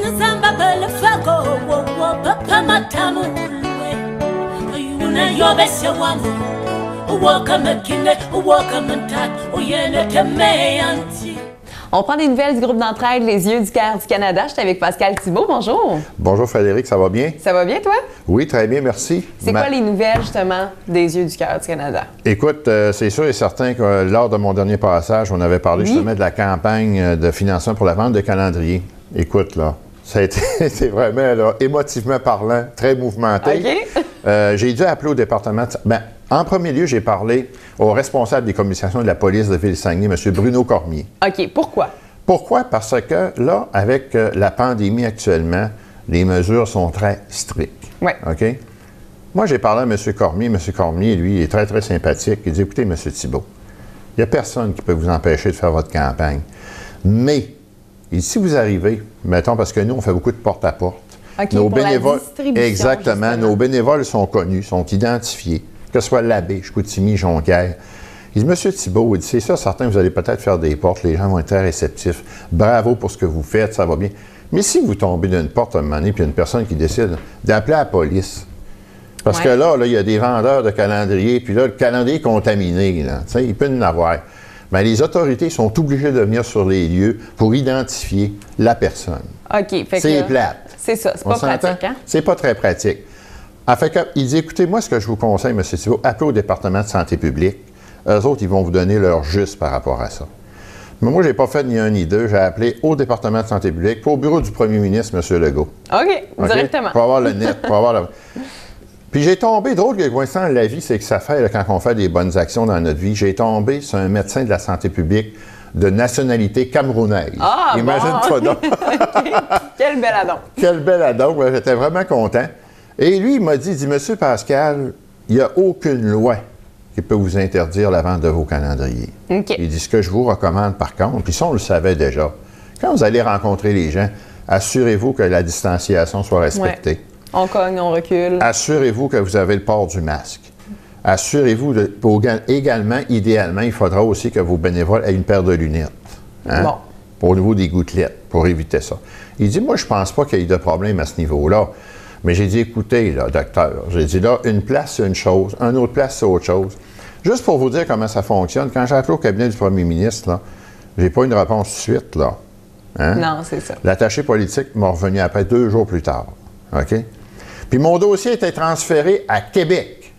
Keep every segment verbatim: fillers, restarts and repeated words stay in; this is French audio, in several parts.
On prend des nouvelles du groupe d'entraide Les Yeux du cœur du Canada. Je suis avec Pascal Thibault. Bonjour. Bonjour Frédéric, ça va bien? Ça va bien, toi? Oui, très bien, merci. C'est Ma... quoi les nouvelles, justement, des Yeux du cœur du Canada? Écoute, euh, c'est sûr et certain que euh, lors de mon dernier passage, on avait parlé oui. justement de la campagne de financement pour la vente de calendriers. Écoute, là, ça a été c'est vraiment là, émotivement parlant, très mouvementé. OK. Euh, j'ai dû appeler au département... De... Ben, en premier lieu, j'ai parlé au responsable des communications de la police de Ville-Saguenay, M. Bruno Cormier. OK. Pourquoi? Pourquoi? Parce que là, avec euh, la pandémie actuellement, les mesures sont très strictes. Oui. OK? Moi, j'ai parlé à M. Cormier. M. Cormier, lui, est très, très sympathique. Il dit, écoutez, M. Thibault, il n'y a personne qui peut vous empêcher de faire votre campagne. Mais, il dit, si vous arrivez, mettons, parce que nous, on fait beaucoup de porte-à-porte. OK, nos pour bénévoles, la distribution, exactement. Justement. Nos bénévoles sont connus, sont identifiés. Que ce soit l'abbé, Chicoutimi, Jonquière. Il dit, M. Thibault, il dit, c'est ça, certains, vous allez peut-être faire des portes, les gens vont être très réceptifs. Bravo pour ce que vous faites, ça va bien. Mais si vous tombez d'une porte à un moment donné, puis il y a une personne qui décide d'appeler la police, parce ouais. que là, là, il y a des vendeurs de calendriers, puis là, le calendrier est contaminé, là, tu sais, il peut en avoir. Bien, les autorités sont obligées de venir sur les lieux pour identifier la personne. OK. C'est plate. C'est ça, c'est pas pratique, hein? C'est pas très pratique. En fait, il dit, écoutez, moi, ce que je vous conseille, M. Thibault, appelez au département de santé publique. Eux autres, ils vont vous donner leur juste par rapport à ça. Mais moi, je n'ai pas fait ni un ni deux. J'ai appelé au département de santé publique, puis au bureau du premier ministre, M. Legault. OK, okay? Directement. Pour avoir le net, pour avoir le... Puis j'ai tombé, drôle que coïncidence la vie, c'est que ça fait, là, quand on fait des bonnes actions dans notre vie, j'ai tombé sur un médecin de la santé publique de nationalité camerounaise. Ah, imagine-toi bon. donc. Okay. Quel bel adon. Quel bel adon. J'étais vraiment content. Et lui, il m'a dit, il dit, Monsieur Pascal, il n'y a aucune loi qui peut vous interdire la vente de vos calendriers. Okay. Il dit, ce que je vous recommande par contre, puis ça, on le savait déjà, quand vous allez rencontrer les gens, assurez-vous que la distanciation soit respectée. Ouais. On cogne, on recule. Assurez-vous que vous avez le port du masque. Assurez-vous, de, pour, également, idéalement, il faudra aussi que vos bénévoles aient une paire de lunettes. Hein? Bon. Pour au niveau des gouttelettes, pour éviter ça. Il dit, moi, je ne pense pas qu'il y ait de problème à ce niveau-là. Mais j'ai dit, écoutez, là, docteur, j'ai dit, là, une place, c'est une chose, une autre place, c'est autre chose. Juste pour vous dire comment ça fonctionne, quand j'ai appelé au cabinet du premier ministre, là, j'ai pas une réponse tout de suite, là. Hein? Non, c'est ça. L'attaché politique m'a revenu après deux jours plus tard. OK? Puis mon dossier était transféré à Québec.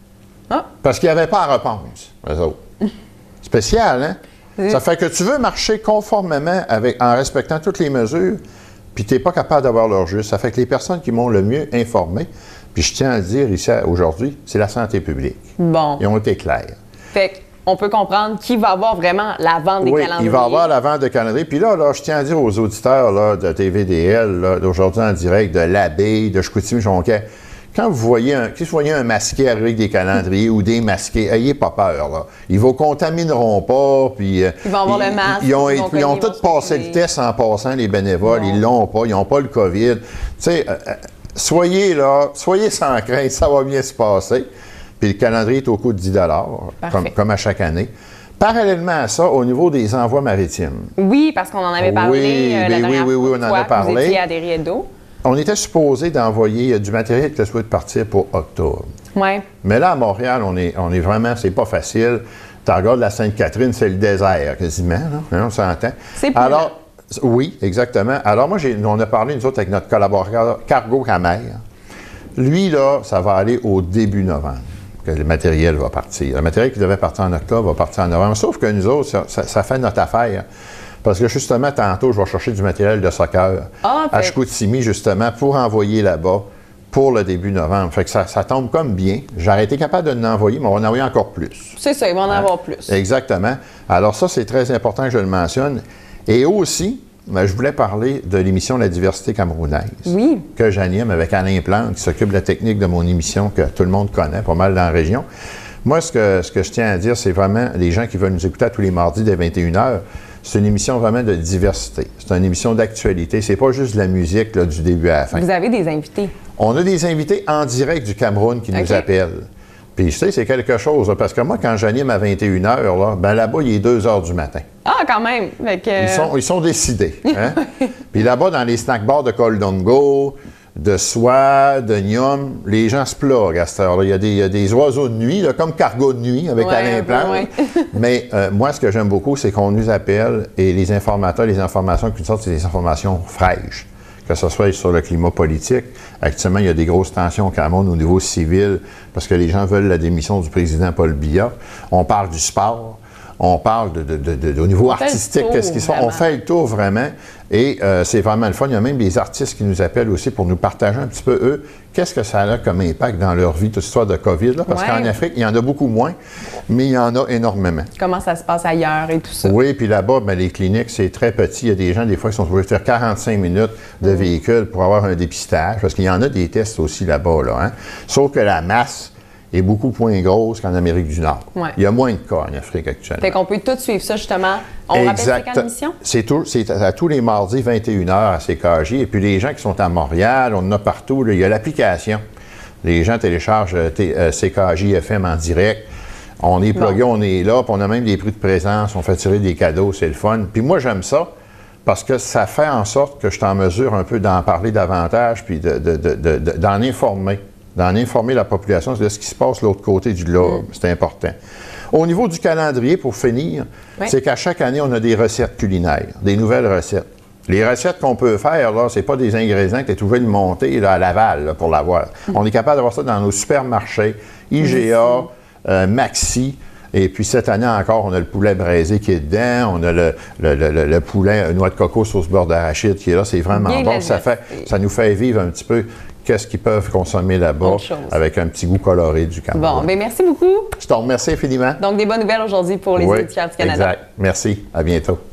Ah. Parce qu'il n'y avait pas à réponse, eux autres. Spécial, hein? Oui. Ça fait que tu veux marcher conformément avec, en respectant toutes les mesures, puis tu n'es pas capable d'avoir leur juste. Ça fait que les personnes qui m'ont le mieux informé, puis je tiens à le dire ici aujourd'hui, c'est la santé publique. Bon. Ils ont été clairs. Fait qu'on peut comprendre qui va avoir vraiment la vente des oui, calendriers. Il va avoir la vente de calendriers. Puis là, là, je tiens à dire aux auditeurs là, de T V D L, d'aujourd'hui en direct, de l'Abbé, de Chicoutimi-Jonquière, quand vous voyez un, si vous voyez un masqué arriver avec des calendriers ou des masqués, ayez pas peur. Là. Ils ne vous contamineront pas. Puis, ils vont avoir ils, le masque. Ils, ils ont, ils ils ont tous passé le test en passant, les bénévoles. Bon. Ils l'ont pas. Ils n'ont pas le COVID. Tu sais, euh, soyez là, soyez sans crainte, ça va bien se passer. Puis le calendrier est au coût de dix dollars, comme, comme à chaque année. Parallèlement à ça, au niveau des envois maritimes. Oui, parce qu'on en avait parlé oui, euh, la oui, dernière oui, oui, on en a parlé. Vous étiez à des rideaux. On était supposé d'envoyer euh, du matériel qui était supposé partir pour octobre. Oui. Mais là, à Montréal, on est, on est vraiment, c'est pas facile. Tu regardes la Sainte-Catherine, c'est le désert quasiment, là. On s'entend. C'est plus Alors, là. Oui, exactement. Alors, moi, j'ai, on a parlé, nous autres, avec notre collaborateur Cargo Camer. Lui, là, ça va aller au début novembre que le matériel va partir. Le matériel qui devait partir en octobre va partir en novembre. Sauf que nous autres, ça, ça, ça fait notre affaire. Parce que justement, tantôt, je vais chercher du matériel de soccer ah, à Chicoutimi, justement, pour envoyer là-bas pour le début novembre. Fait que ça, ça tombe comme bien. J'aurais été capable de l'envoyer, mais on va en envoyer encore plus. C'est ça, il va en hein? avoir plus. Exactement. Alors ça, c'est très important que je le mentionne. Et aussi, ben, je voulais parler de l'émission La diversité camerounaise. Oui. Que j'anime avec Alain Plante, qui s'occupe de la technique de mon émission, que tout le monde connaît pas mal dans la région. Moi, ce que, ce que je tiens à dire, c'est vraiment les gens qui veulent nous écouter à tous les mardis dès vingt et une heures, c'est une émission vraiment de diversité. C'est une émission d'actualité. C'est pas juste de la musique là, du début à la fin. Vous avez des invités? On a des invités en direct du Cameroun qui okay. nous appellent. Puis, tu sais, c'est quelque chose. Là, parce que moi, quand j'anime à vingt et une heures, là, ben là-bas, il est deux heures du matin. Ah, quand même! Que... Ils, sont, ils sont décidés. Hein? Puis Puis là-bas, dans les snack bars de Coldongo, de soie, de gnome, les gens se plorent à cette heure-là. Il y a des, il y a des oiseaux de nuit, là, comme cargo de nuit avec ouais, Alain Plante. Ouais. Mais euh, moi, ce que j'aime beaucoup, c'est qu'on nous appelle et les informateurs, les informations qui nous sortent, c'est des informations fraîches. Que ce soit sur le climat politique. Actuellement, il y a des grosses tensions au Cameroun au niveau civil parce que les gens veulent la démission du président Paul Biya. On parle du sport. On parle de, de, de, de, au niveau artistique, qu'est-ce qu'ils sont. On fait le tour vraiment et euh, c'est vraiment le fun. Il y a même des artistes qui nous appellent aussi pour nous partager un petit peu, eux, qu'est-ce que ça a comme impact dans leur vie, toute cette histoire de COVID, là, parce ouais. qu'en Afrique, il y en a beaucoup moins, mais il y en a énormément. Comment ça se passe ailleurs et tout ça. Oui, puis là-bas, ben, les cliniques, c'est très petit. Il y a des gens, des fois, qui sont obligés de faire quarante-cinq minutes de mmh. véhicule pour avoir un dépistage, parce qu'il y en a des tests aussi là-bas, là, hein? Sauf que la masse est beaucoup moins grosse qu'en Amérique du Nord. Ouais. Il y a moins de cas en Afrique actuellement. Fait qu'on peut tout suivre ça, justement. On exact. rappelle c'est quand l'émission? C'est, tout, c'est à tous les mardis, vingt et une heures à C K J. Et puis les gens qui sont à Montréal, on en a partout, là, il y a l'application. Les gens téléchargent euh, euh, C K J F M en direct. On est plugué, bon. on est là, puis on a même des prix de présence, on fait tirer des cadeaux, c'est le fun. Puis moi, j'aime ça parce que ça fait en sorte que je suis en mesure un peu d'en parler davantage puis de, de, de, de, de, d'en informer. d'en informer la population de ce qui se passe de l'autre côté du globe. Mm. C'est important. Au niveau du calendrier, pour finir, oui. c'est qu'à chaque année, on a des recettes culinaires, des nouvelles recettes. Les recettes qu'on peut faire, là, c'est pas des ingrédients que tu es trouvé de monter là, à Laval là, pour l'avoir. Mm. On est capable d'avoir ça dans nos supermarchés, I G A, euh, Maxi. Et puis cette année encore, on a le poulet braisé qui est dedans, on a le, le, le, le poulet noix de coco sauce beurre d'arachide qui est là. C'est vraiment Bien bon. Ça, fait, ça nous fait vivre un petit peu qu'est-ce qu'ils peuvent consommer là-bas avec un petit goût coloré du Cameroun. Bon, bien merci beaucoup. Je te remercie infiniment. Donc, des bonnes nouvelles aujourd'hui pour les oui, éducateurs du Canada. Exact. Merci. À bientôt.